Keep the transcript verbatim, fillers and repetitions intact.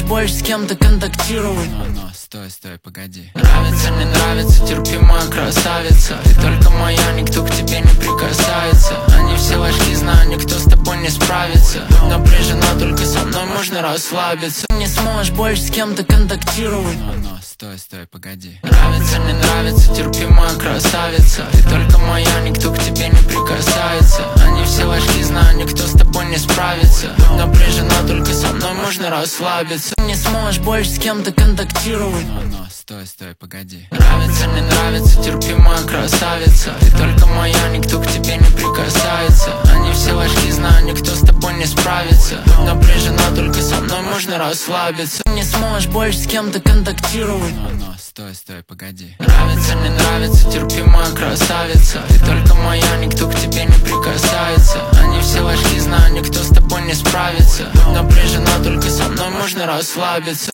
сможешь больше с кем-то контактировать. Но, но, стой, стой, погоди. Нравится, не нравится, терпимая красавица. Ты только моя, никто к тебе не прикасается. Они все ложки, знаю, никто с тобой не справится. Напряжена, только со мной можно расслабиться. Не сможешь больше с кем-то контактировать. Но, но, стой, стой, погоди. Нравится, не нравится, терпимая красавица. Ты только моя, никто к тебе не прикасается. Они все ложки, знаю, никто с тобой не справится. Напряжена, только со мной можно расслабиться. Не сможешь больше с кем-то контактировать. Но, но, стой, стой, погоди. Нравится, не нравится, терпимая красавица. Ты только моя, никто к тебе не прикасается. Они все ложки, знаю, никто с тобой не справится. Напряжена, только со мной можно расслабиться. Не сможешь больше с кем-то контактировать. Но, но, стой, стой, погоди. Нравится, не нравится, терпимая красавица. Ты только моя, никто к тебе не прикасается. Они все ложки, знаю, никто с тобой не справится. Напряжена, только со мной можно расслабиться.